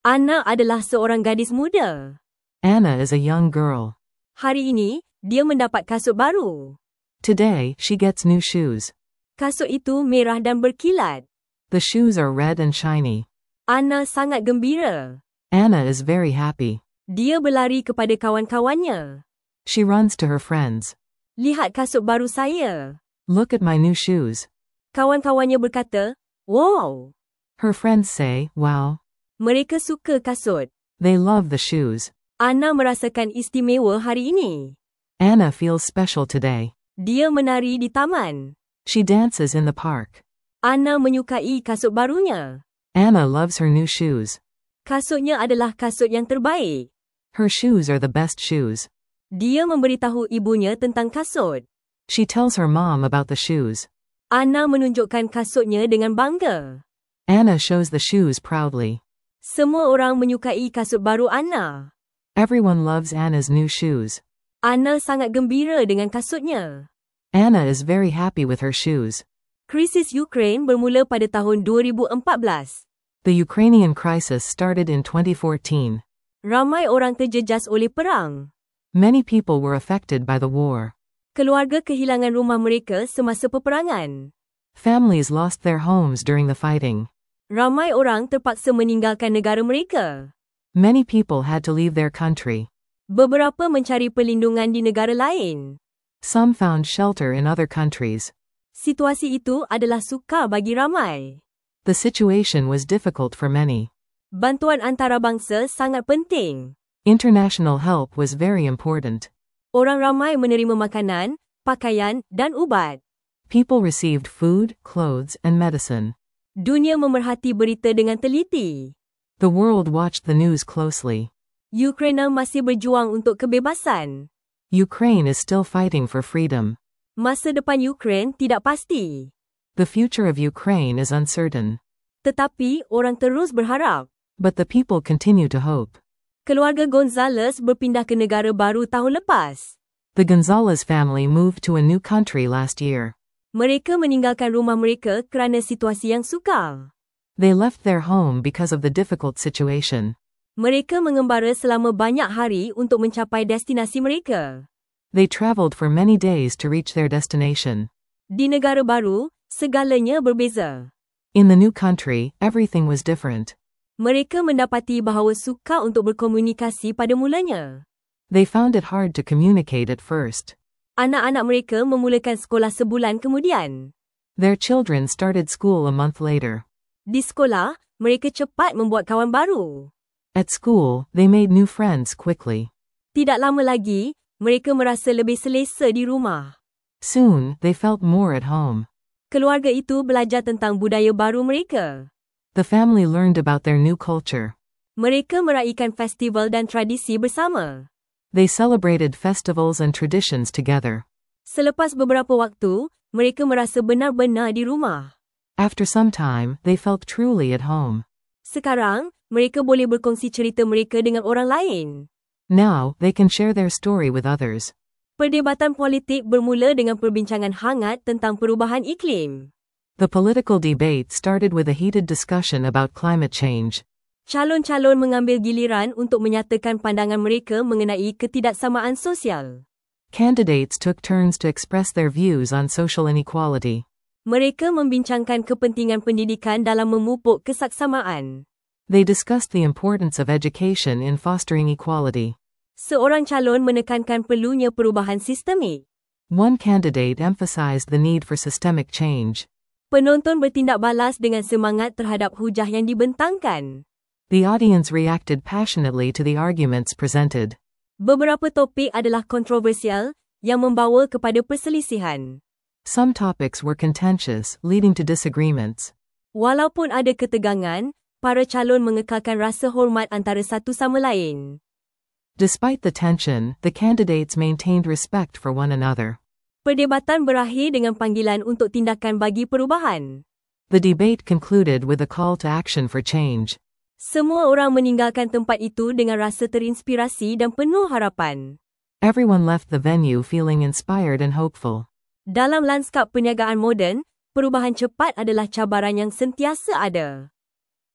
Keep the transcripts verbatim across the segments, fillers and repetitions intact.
Anna adalah seorang gadis muda. Anna is a young girl. Hari ini, dia mendapat kasut baru. Today, she gets new shoes. Kasut itu merah dan berkilat. The shoes are red and shiny. Anna sangat gembira. Anna is very happy. Dia berlari kepada kawan-kawannya. She runs to her friends. Lihat kasut baru saya. Look at my new shoes. Kawan-kawannya berkata, "Wow." Her friends say, wow. Mereka suka kasut. They love the shoes. Anna merasakan istimewa hari ini. Anna feels special today. Dia menari di taman. She dances in the park. Anna menyukai kasut barunya. Anna loves her new shoes. Kasutnya adalah kasut yang terbaik. Her shoes are the best shoes. Dia memberitahu ibunya tentang kasut. She tells her mom about the shoes. Anna menunjukkan kasutnya dengan bangga. Anna shows the shoes proudly. Semua orang menyukai kasut baru Anna. Everyone loves Anna's new shoes. Anna sangat gembira dengan kasutnya. Anna is very happy with her shoes. Krisis Ukraine bermula pada tahun dua ribu empat belas. The Ukrainian crisis started in twenty fourteen. Ramai orang terjejas oleh perang. Many people were affected by the war. Keluarga kehilangan rumah mereka semasa peperangan. Families lost their homes during the fighting. Ramai orang terpaksa meninggalkan negara mereka. Many people had to leave their country. Beberapa mencari perlindungan di negara lain. Some found shelter in other countries. Situasi itu adalah sukar bagi ramai. The situation was difficult for many. Bantuan antarabangsa sangat penting. International help was very important. Orang ramai menerima makanan, pakaian, dan ubat. People received food, clothes, and medicine. Dunia memerhati berita dengan teliti. The world watched the news closely. Ukraina masih berjuang untuk kebebasan. Ukraine is still fighting for freedom. Masa depan Ukraine tidak pasti. The future of Ukraine is uncertain. Tetapi, orang terus berharap. But the people continue to hope. Keluarga Gonzalez berpindah ke negara baru tahun lepas. The Gonzalez family moved to a new country last year. Mereka meninggalkan rumah mereka kerana situasi yang sukar. They left their home because of the difficult situation. Mereka mengembara selama banyak hari untuk mencapai destinasi mereka. They traveled for many days to reach their destination. Di negara baru, segalanya berbeza. In the new country, everything was different. Mereka mendapati bahawa sukar untuk berkomunikasi pada mulanya. They found it hard to communicate at first. Anak-anak mereka memulakan sekolah sebulan kemudian. Their children started school a month later. Di sekolah, mereka cepat membuat kawan baru. At school, they made new friends quickly. Tidak lama lagi, mereka merasa lebih selesa di rumah. Soon, they felt more at home. Keluarga itu belajar tentang budaya baru mereka. The family learned about their new culture. Mereka meraihkan festival dan tradisi bersama. They celebrated festivals and traditions together. Selepas beberapa waktu, mereka merasa benar-benar di rumah. After some time, they felt truly at home. Sekarang, mereka boleh berkongsi cerita mereka dengan orang lain. Now, they can share their story with others. Perdebatan politik bermula dengan perbincangan hangat tentang perubahan iklim. The political debate started with a heated discussion about climate change. Calon-calon mengambil giliran untuk menyatakan pandangan mereka mengenai ketidaksamaan sosial. Candidates took turns to express their views on social inequality. Mereka membincangkan kepentingan pendidikan dalam memupuk kesaksamaan. They discussed the importance of education in fostering equality. Seorang calon menekankan perlunya perubahan sistemik. One candidate emphasized the need for systemic change. Penonton bertindak balas dengan semangat terhadap hujah yang dibentangkan. The audience reacted passionately to the arguments presented. Beberapa topik adalah kontroversial, yang membawa kepada perselisihan. Some topics were contentious, leading to disagreements. Walaupun ada ketegangan, para calon mengekalkan rasa hormat antara satu sama lain. Despite the tension, the candidates maintained respect for one another. Perdebatan berakhir dengan panggilan untuk tindakan bagi perubahan. The debate concluded with a call to action for change. Semua orang meninggalkan tempat itu dengan rasa terinspirasi dan penuh harapan. Everyone left the venue feeling inspired and hopeful. Dalam lanskap perniagaan moden, perubahan cepat adalah cabaran yang sentiasa ada.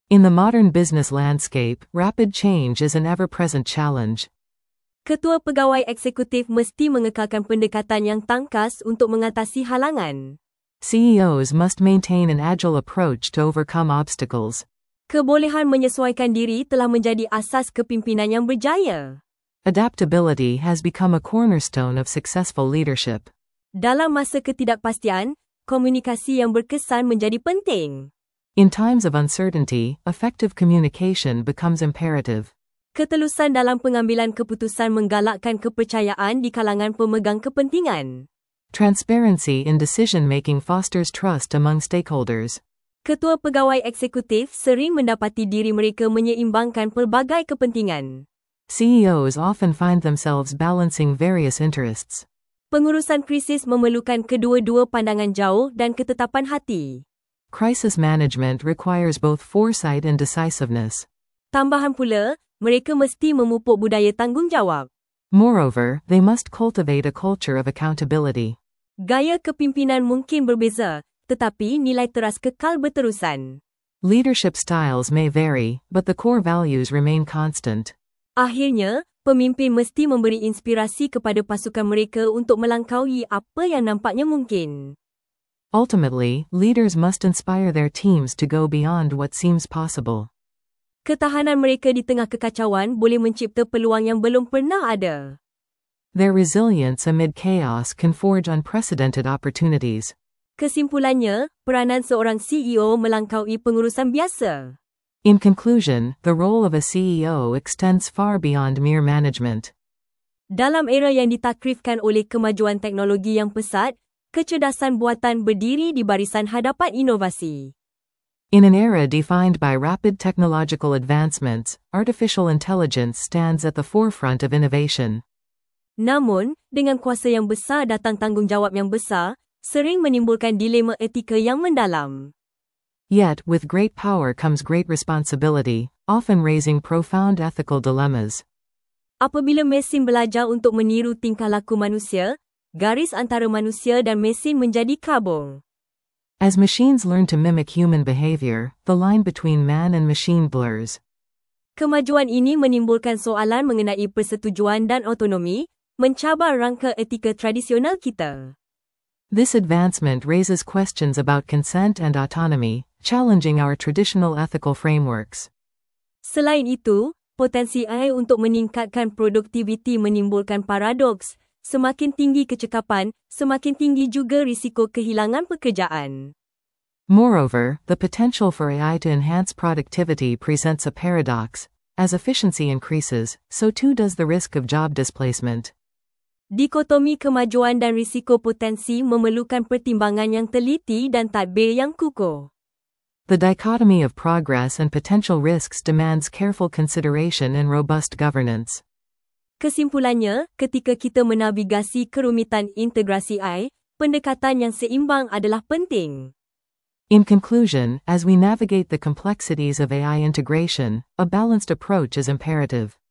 In the modern business landscape, rapid change is an ever-present challenge. Ketua pegawai eksekutif mesti mengekalkan pendekatan yang tangkas untuk mengatasi halangan. C E Os must maintain an agile approach to overcome obstacles. Kebolehan menyesuaikan diri telah menjadi asas kepimpinan yang berjaya. Adaptability has become a cornerstone of successful leadership. Dalam masa ketidakpastian, komunikasi yang berkesan menjadi penting. In times of uncertainty, effective communication becomes imperative. Ketelusan dalam pengambilan keputusan menggalakkan kepercayaan di kalangan pemegang kepentingan. Transparency in decision-making fosters trust among stakeholders. Ketua pegawai eksekutif sering mendapati diri mereka menyeimbangkan pelbagai kepentingan. C E Os often find themselves balancing various interests. Pengurusan krisis memerlukan kedua-dua pandangan jauh dan ketetapan hati. Crisis management requires both foresight and decisiveness. Tambahan pula, mereka mesti memupuk budaya tanggungjawab. Moreover, they must cultivate a culture of accountability. Gaya kepimpinan mungkin berbeza, tetapi nilai teras kekal berterusan. Leadership styles may vary, but the core values remain constant. Akhirnya, pemimpin mesti memberi inspirasi kepada pasukan mereka untuk melangkaui apa yang nampaknya mungkin. Ultimately, leaders must inspire their teams to go beyond what seems possible. Ketahanan mereka di tengah kekacauan boleh mencipta peluang yang belum pernah ada. Their resilience amid chaos can forge unprecedented opportunities. Kesimpulannya, peranan seorang C E O melangkaui pengurusan biasa. In conclusion, the role of a C E O extends far beyond mere management. Dalam era yang ditakrifkan oleh kemajuan teknologi yang pesat, kecerdasan buatan berdiri di barisan hadapan inovasi. In an era defined by rapid technological advancements, artificial intelligence stands at the forefront of innovation. Namun, dengan kuasa yang besar datang tanggungjawab yang besar, sering menimbulkan dilema etika yang mendalam. Yet, with great power comes great responsibility, often raising profound ethical dilemmas. Apabila mesin belajar untuk meniru tingkah laku manusia, garis antara manusia dan mesin menjadi kabur. As machines learn to mimic human behavior, the line between man and machine blurs. Kemajuan ini menimbulkan soalan mengenai persetujuan dan autonomi, mencabar rangka etika tradisional kita. This advancement raises questions about consent and autonomy, challenging our traditional ethical frameworks. Selain itu, potensi A I untuk meningkatkan produktiviti menimbulkan paradoks. Semakin tinggi kecekapan, semakin tinggi juga risiko kehilangan pekerjaan. Moreover, the potential for A I to enhance productivity presents a paradox. As efficiency increases, so too does the risk of job displacement. Dikotomi kemajuan dan risiko potensi memerlukan pertimbangan yang teliti dan tadbir yang kukuh. The dichotomy of progress and potential risks demands careful consideration and robust governance. Kesimpulannya, ketika kita menavigasi kerumitan integrasi A I, pendekatan yang seimbang adalah penting. In conclusion, as we navigate the complexities of A I integration, a balanced approach is imperative.